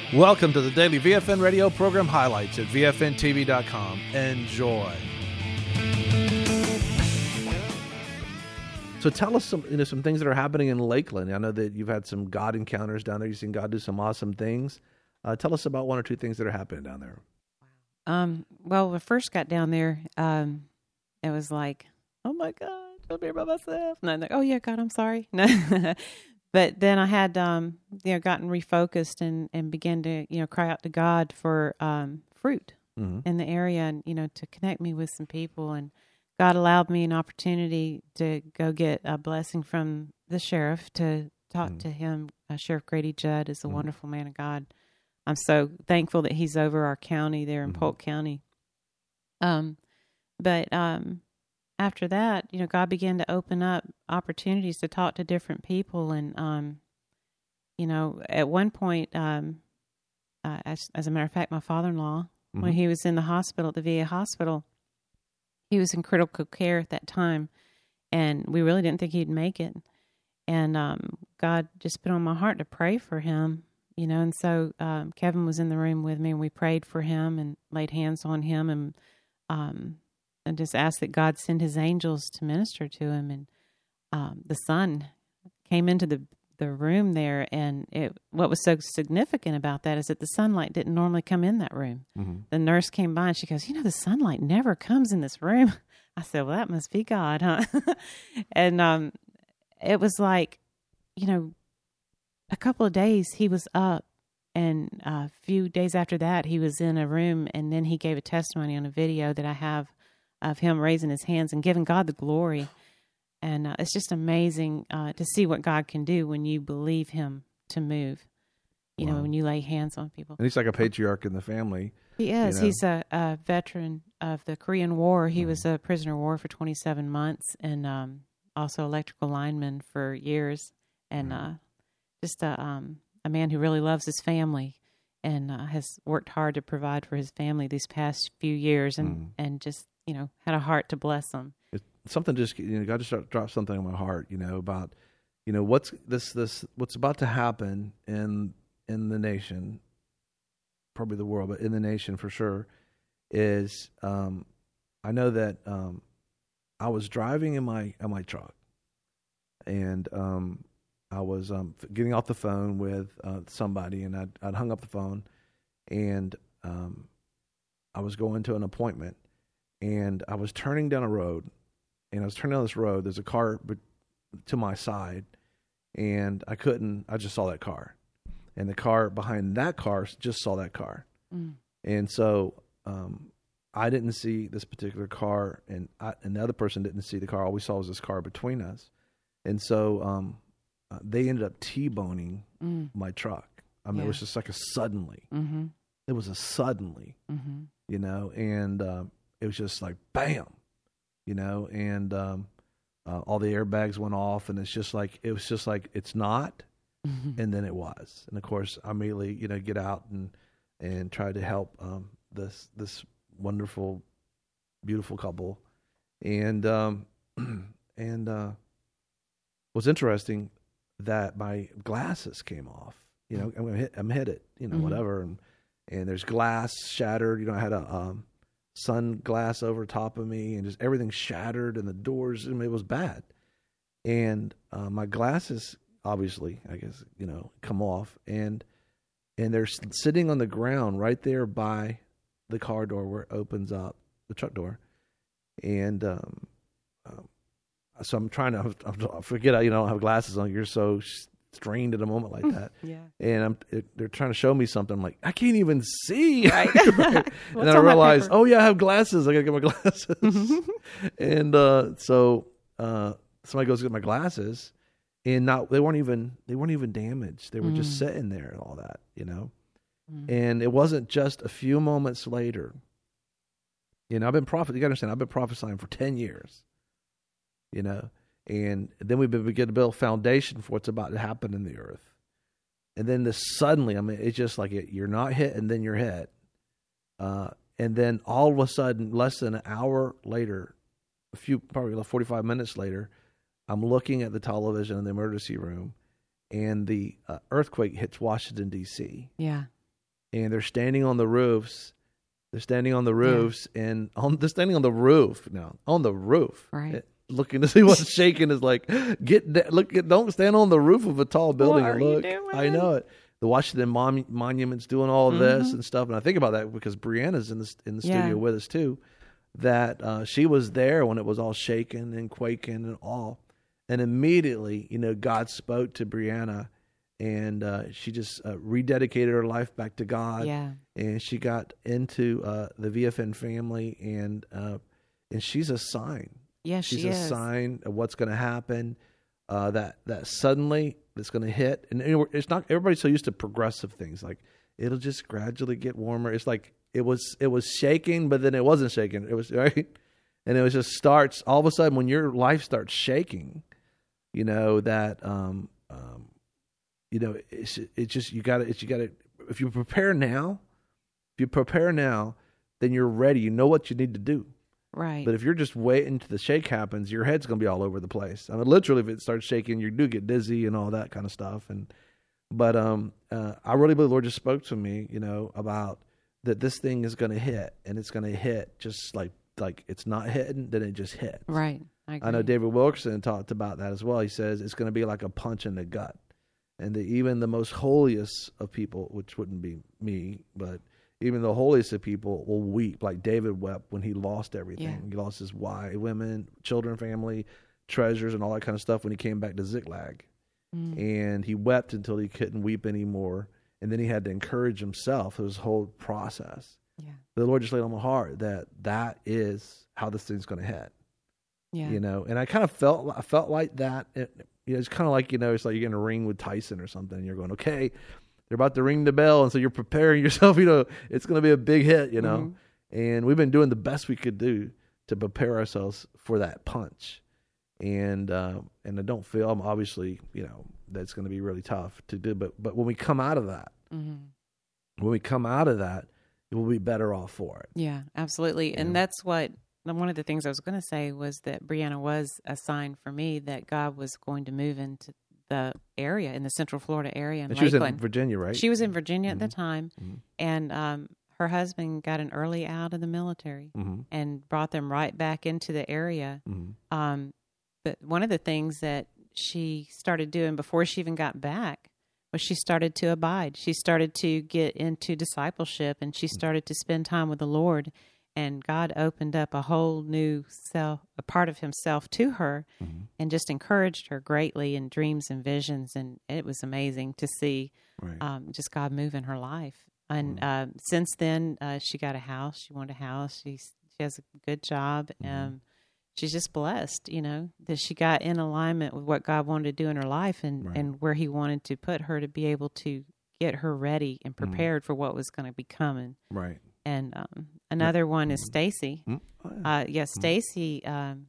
Welcome to the daily VFN radio program highlights at VFNTV.com. Enjoy. So tell us some things that are happening in Lakeland. I know that you've had some God encounters down there. You've seen God do some awesome things. Tell us about one or two things that are happening down there. Well, when I first got down there, it was like, oh my God, I'm here by myself. And I'm like, oh yeah, God, I'm sorry. No. But then I had, gotten refocused and began to, cry out to God for fruit in the area and, to connect me with some people. And God allowed me an opportunity to go get a blessing from the sheriff to talk to him. Sheriff Grady Judd is a wonderful man of God. I'm so thankful that he's over our county there in Polk County. But after that, God began to open up opportunities to talk to different people. And, at one point, as a matter of fact, my father-in-law, when he was in the hospital, at the VA hospital, he was in critical care at that time. And we really didn't think he'd make it. And God just put on my heart to pray for him, And so Kevin was in the room with me, and we prayed for him and laid hands on him and just asked that God send his angels to minister to him. And the sun came into the room there, and what was so significant about that is that the sunlight didn't normally come in that room. The nurse came by, and she goes, the sunlight never comes in this room. I said, well, that must be God, huh? And it was like, a couple of days he was up, and a few days after that he was in a room, and then he gave a testimony on a video that I have of him raising his hands and giving God the glory. And it's just amazing to see what God can do when you believe him to move, when you lay hands on people. And he's like a patriarch in the family. He is. He's a veteran of the Korean War. He was a prisoner of war for 27 months and also electrical lineman for years. And just a man who really loves his family and has worked hard to provide for his family these past few years and just, had a heart to bless them. Something just, God just dropped something on my heart, about, what's about to happen in the nation, probably the world, but in the nation for sure, is I know that I was driving in my truck, and I was getting off the phone with somebody, and I'd hung up the phone, and I was going to an appointment, and I was turning down a road, and I was turning down this road. There's a car to my side, and I just saw that car, and the car behind that car just saw that car. And so I didn't see this particular car, and the other person didn't see the car. All we saw was this car between us. And so they ended up T-boning my truck. I mean, It was just like a suddenly. It was a suddenly, and it was just like, bam, and all the airbags went off, and it was just like, it's not. And then it was. And of course, I immediately, get out and try to help this wonderful, beautiful couple. And what's interesting, that my glasses came off. I'm hit it, whatever, and there's glass shattered. I had a sunglass over top of me, and just everything shattered, and the doors. It was bad. And my glasses, obviously, I guess, come off, and they're sitting on the ground right there by the car door where it opens up, the truck door. And so I'm trying to forget, I don't have glasses on. You're so strained at a moment like that. And they're trying to show me something. I'm like, I can't even see. Right. And then I realized, oh yeah, I have glasses. I gotta get my glasses. And so somebody goes to get my glasses, and they weren't even damaged. They were just sitting there and all that, And it wasn't just a few moments later. You gotta understand, I've been prophesying for 10 years. And then we begin to build a foundation for what's about to happen in the earth. And then this suddenly, it's just like you're not hit, and then you're hit. And then all of a sudden, less than an hour later, probably 45 minutes later, I'm looking at the television in the emergency room, and the earthquake hits Washington, D.C. Yeah. and they're standing on the roofs. They're standing on the roofs, and they're standing on the roof now, on the roof, Right. Looking to see what's shaking. Is like, don't stand on the roof of a tall building What and are you look. doing? I know it. The Washington Monument's doing all of this and stuff, and I think about that because Brianna's in the studio with us too. That she was there when it was all shaking and quaking and all, and immediately, God spoke to Brianna. And she just rededicated her life back to God. Yeah. And she got into the VFN family, and she's a sign. Yes, she's she a is. sign of what's going to happen. That suddenly it's going to hit, and it's not. Everybody's so used to progressive things, like it'll just gradually get warmer. It's like it was shaking, but then it wasn't shaking. It was right, and it was just starts all of a sudden when your life starts shaking. It's just you got to. If you prepare now, then you're ready. You know what you need to do. Right. But if you're just waiting till the shake happens, your head's going to be all over the place. I mean, literally, if it starts shaking, you do get dizzy and all that kind of stuff. But I really believe the Lord just spoke to me, about that this thing is going to hit, and it's going to hit just like it's not hitting, then it just hits. Right. I know David Wilkerson talked about that as well. He says it's going to be like a punch in the gut. And even the most holiest of people, which wouldn't be me, but even the holiest of people will weep, like David wept when he lost everything. Yeah. He lost his wife, women, children, family, treasures, and all that kind of stuff when he came back to Ziklag. And he wept until he couldn't weep anymore. And then he had to encourage himself through his whole process. Yeah. The Lord just laid on my heart that is how this thing's going to hit. Yeah. And I kind of felt like that. It's kind of like, it's like you're in a ring with Tyson or something. And you're going, okay, they're about to ring the bell. And so you're preparing yourself, it's going to be a big hit, And we've been doing the best we could do to prepare ourselves for that punch. And I don't feel, obviously, that's going to be really tough to do. But when we come out of that, we'll be better off for it. Yeah, absolutely. And that's what, one of the things I was going to say was that Brianna was a sign for me that God was going to move into the area, in the Central Florida area. And she was in Virginia, right? She was in Virginia at the time. And her husband got an early out of the military and brought them right back into the area. But one of the things that she started doing before she even got back was she started to abide. She started to get into discipleship, and she started to spend time with the Lord. And God opened up a whole new a part of himself to her and just encouraged her greatly in dreams and visions. And it was amazing to see just God move in her life. And since then, she got a house. She wanted a house. She has a good job. She's just blessed, that she got in alignment with what God wanted to do in her life and where he wanted to put her to be able to get her ready and prepared for what was going to be coming. Right. And another one is Stacy. Stacy.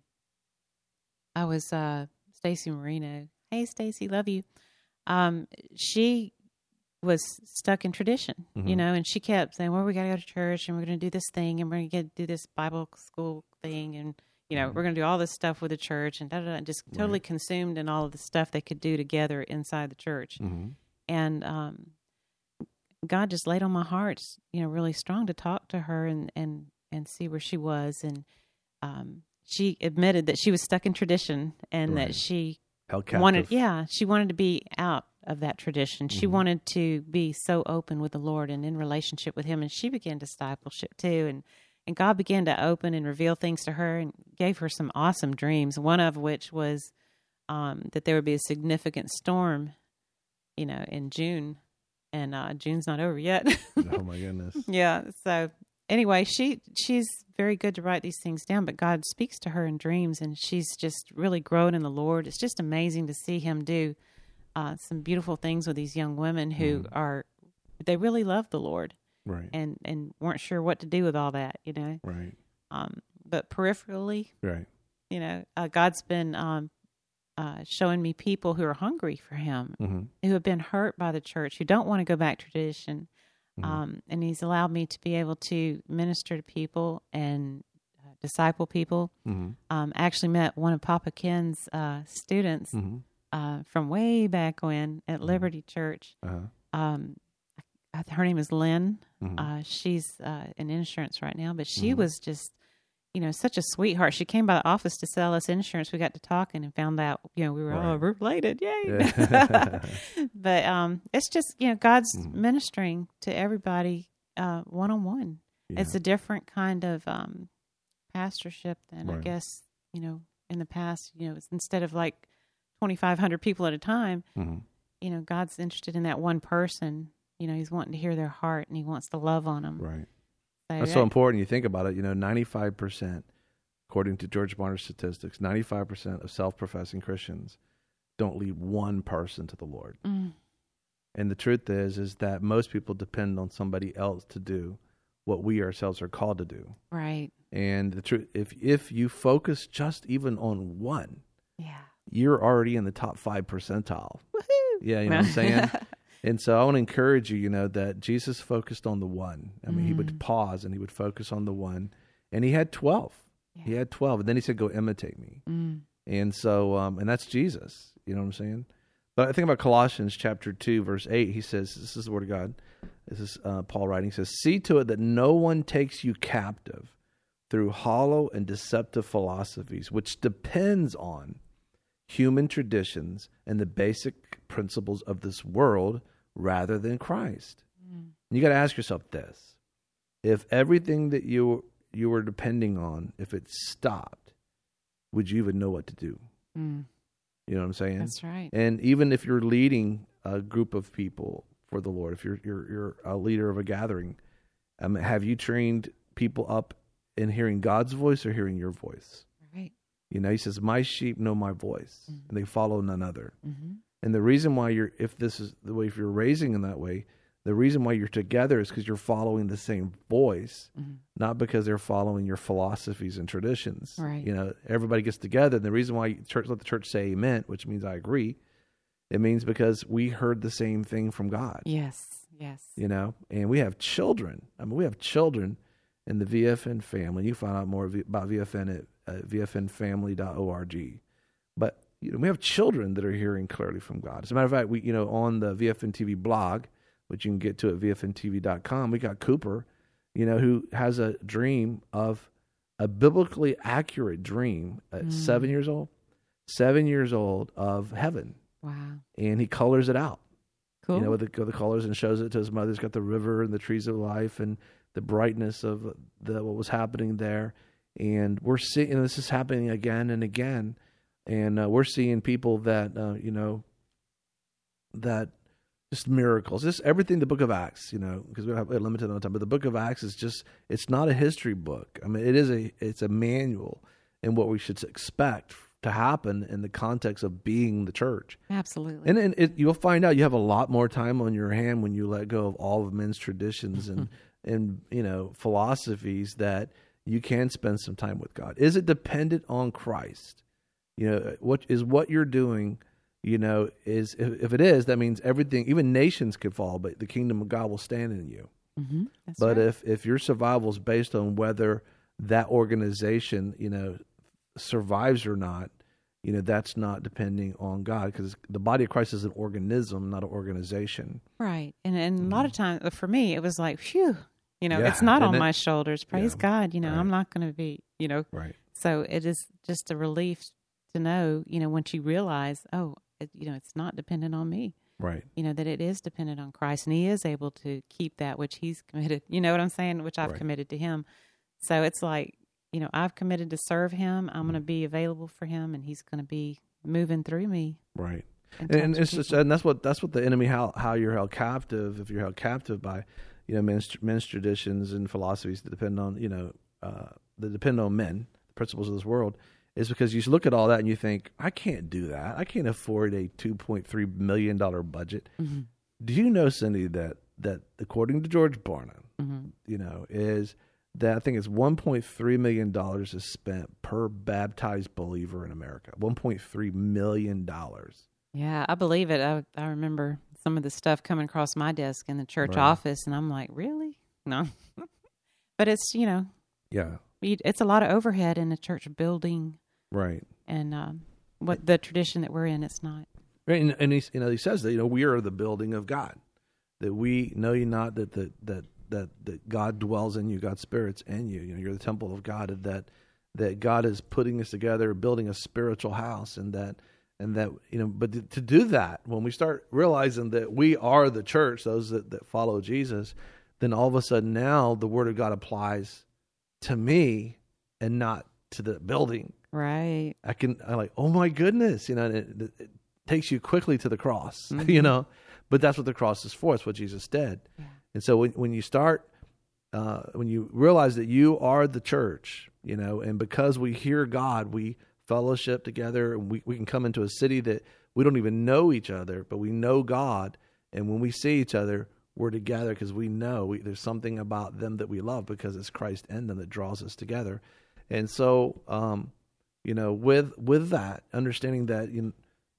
I was Stacy Marino. Hey, Stacy, love you. She was stuck in tradition, and she kept saying, "Well, we got to go to church, and we're going to do this thing, and we're going to do this Bible school thing, and we're going to do all this stuff with the church, and and just totally consumed in all of the stuff they could do together inside the church." And God just laid on my heart, really strong to talk to her and see where she was. And she admitted that she was stuck in tradition and that she wanted to be out of that tradition. She wanted to be so open with the Lord and in relationship with him. And she began discipleship too. And God began to open and reveal things to her and gave her some awesome dreams. One of which was that there would be a significant storm, in June. And June's not over yet. Oh my goodness! Yeah. So anyway, she's very good to write these things down, but God speaks to her in dreams, and she's just really growing in the Lord. It's just amazing to see him do some beautiful things with these young women who they really love the Lord, right? And weren't sure what to do with all that, right? But peripherally, right? God's been showing me people who are hungry for him, who have been hurt by the church, who don't want to go back to tradition. And he's allowed me to be able to minister to people and disciple people. Actually met one of Papa Ken's students from way back when at Liberty Church. her name is Lynn. Mm-hmm. She's in insurance right now, but she was just, such a sweetheart. She came by the office to sell us insurance. We got to talking and found out, we were all related. Yay. Yeah. But it's just, God's ministering to everybody one-on-one. Yeah. It's a different kind of pastorship than I Right. guess, in the past, it's instead of like 2,500 people at a time, God's interested in that one person. He's wanting to hear their heart and he wants to love on them. Right. So That's so important. You think about it, 95%, according to George Barna's statistics, 95% of self-professing Christians don't lead one person to the Lord. Mm. And the truth is that most people depend on somebody else to do what we ourselves are called to do. Right. And the truth, if you focus just even on one, Yeah. you're already in the top 5 percentile. Woohoo! Yeah, you know what I'm saying? And so I want to encourage you, that Jesus focused on the one. I mean, he would pause and he would focus on the one. And he had 12. Yeah. He had 12. And then he said, go imitate me. And so, and that's Jesus. You know what I'm saying? But I think about Colossians chapter 2, verse 8. He says, this is the word of God. This is Paul writing. He says, see to it that no one takes you captive through hollow and deceptive philosophies, which depends on human traditions and the basic principles of this world rather than Christ. You got to ask yourself this. If everything that you were depending on, if it stopped, would you even know what to do? You know what I'm saying? That's right. And even if you're leading a group of people for the Lord, if you're a leader of a gathering, have you trained people up in hearing God's voice or hearing your voice? Right. He says, my sheep know my voice, and they follow none other. Mm-hmm. And the reason why if you're raising in that way, the reason why you're together is because you're following the same voice, not because they're following your philosophies and traditions. Right. Everybody gets together. And the reason why let the church say amen, which means I agree, it means because we heard the same thing from God. Yes. Yes. And we have children. We have children in the VFN family. You can find out more about VFN at vfnfamily.org. But we have children that are hearing clearly from God. As a matter of fact, we on the VFN TV blog, which you can get to at vfntv.com, we got Cooper, who has a dream of a biblically accurate dream at 7 years old. 7 years old of heaven. Wow. And he colors it out. Cool. With the colors, and shows it to his mother. He's got the river and the trees of life and the brightness of what was happening there. And we're seeing, this is happening again and again. And we're seeing people that, that just miracles, just everything the book of Acts, because we have a limited amount of time, but the book of Acts is just, it's not a history book. I mean, it's a manual in what we should expect to happen in the context of being the church. Absolutely. And you'll find out you have a lot more time on your hand when you let go of all of men's traditions and philosophies, that you can spend some time with God. Is it dependent on Christ? What you're doing, is, if it is, that means everything, even nations could fall, but the kingdom of God will stand in you. Mm-hmm. But right. if your survival is based on whether that organization, survives or not, that's not depending on God, because the body of Christ is an organism, not an organization. Right. And a lot of times, for me, it was like, phew, Yeah, it's not on isn't it? my shoulders. Praise God. Right. I'm not going to be, Right. So it is just a relief to know, once you realize, it's not dependent on me. Right. That it is dependent on Christ, and he is able to keep that which he's committed, you know what I'm saying, which I've Right. committed to him. So it's like, I've committed to serve him. I'm going to be available for him, and he's going to be moving through me. Right. And touching it's just, people. and that's what the enemy, how you're held captive, if you're held captive by, men's traditions and philosophies that depend on, that depend on men, the principles of this world, is because you look at all that and you think, I can't do that. I can't afford a $2.3 million budget. Mm-hmm. Do you know, Cindy, that according to George Barna, is that I think it's $1.3 million is spent per baptized believer in America. $1.3 million. Yeah, I believe it. I remember some of the stuff coming across my desk in the church Right. office, and I'm like, really? No. But it's, Yeah. it's a lot of overhead in a church building, Right. and what the tradition that we're in, it's not. Right. And he says that, we are the building of God. that we know you not, that God dwells in you, God's Spirit's in you. You know, you're the temple of God, and that God is putting us together, building a spiritual house, and that you know. But to do that, when we start realizing that we are the church, those that follow Jesus, then all of a sudden now the Word of God applies to me and not to the building. Right. I'm like, oh my goodness, you know, it takes you quickly to the cross, Mm-hmm. you know. But that's what the cross is for. It's what Jesus did. Yeah. And so when you start, when you realize that you are the church, you know, and because we hear God, we fellowship together, and we can come into a city that we don't even know each other, but we know God. And when we see each other, we're together because we know there's something about them that we love because it's Christ in them that draws us together. And so, you know, with that, understanding that,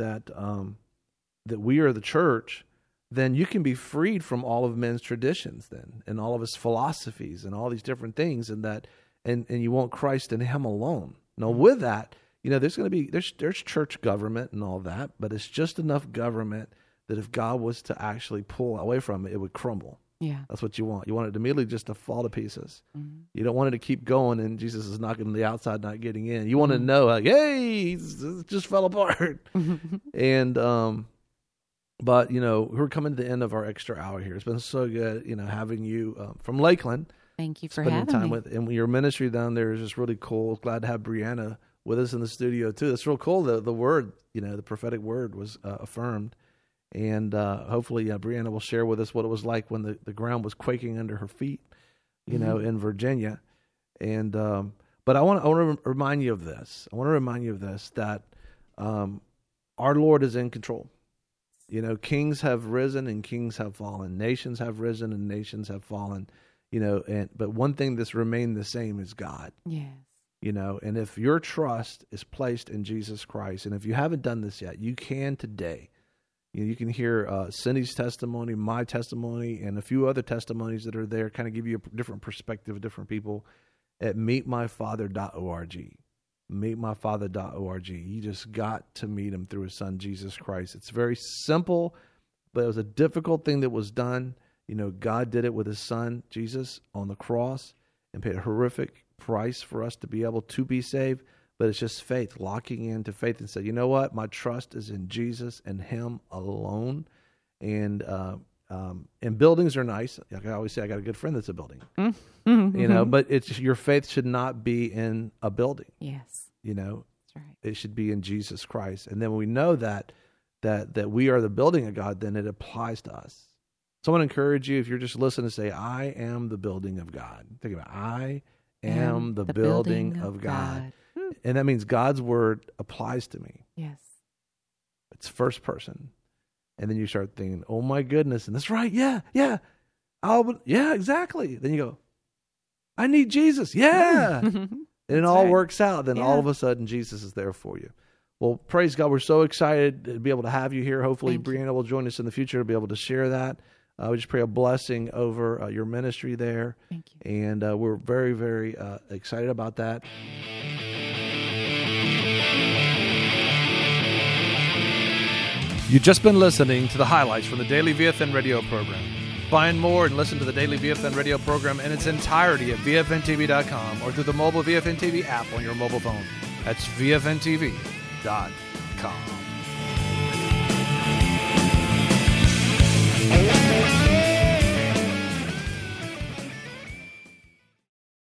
that we are the church, then you can be freed from all of men's traditions then, and all of his philosophies and all these different things, and you want Christ and him alone. Now with that, you know, there's church government and all that, but it's just enough government that if God was to actually pull away from it, it would crumble. Yeah. That's what you want. You want it immediately just to fall to pieces. Mm-hmm. You don't want it to keep going and Jesus is knocking on the outside, not getting in. You want to know, like, hey, it just fell apart. And, but, you know, we're coming to the end of our extra hour here. It's been so good, you know, having you from Lakeland. Thank you for spending having time me. with, and your ministry down there is just really cool. Glad to have Brianna with us in the studio too. It's real cool. The word, you know, the prophetic word was affirmed. And hopefully Brianna will share with us what it was like when the ground was quaking under her feet, you know, in Virginia. And but I want to remind you of this. I want to remind you of this, that our Lord is in control. You know, kings have risen and kings have fallen. Nations have risen and nations have fallen. You know, but one thing that's remained the same is God. Yes. You know, and if your trust is placed in Jesus Christ, and if you haven't done this yet, you can today. You know, you can hear Cindy's testimony, my testimony, and a few other testimonies that are there, kind of give you a different perspective of different people at meetmyfather.org. Meetmyfather.org. You just got to meet him through his son, Jesus Christ. It's very simple, but it was a difficult thing that was done. You know, God did it with his son, Jesus, on the cross, and paid a horrific price for us to be able to be saved. But it's just faith, locking into faith and say, you know what? My trust is in Jesus and him alone. And buildings are nice. Like I always say, I got a good friend that's a building. You know, but it's your faith should not be in a building. Yes. You know, That's right. it should be in Jesus Christ. And then when we know that we are the building of God, then it applies to us. So I want to encourage you, if you're just listening, to say, I am the building of God. Think about it. I am the building of God. And that means God's word applies to me. Yes. It's first person. And then you start thinking, oh my goodness. And that's right. Yeah. Yeah, exactly. Then you go, I need Jesus. Yeah. And it all works out. Then all of a sudden Jesus is there for you. Well, praise God. We're so excited to be able to have you here. Hopefully Brianna will join us in the future to be able to share that. We just pray a blessing over your ministry there. Thank you. And we're very, very excited about that. You've just been listening to the highlights from the Daily VFN radio program. Find more and listen to the Daily VFN radio program in its entirety at VFNTV.com or through the mobile VFN TV app on your mobile phone. That's VFNTV.com.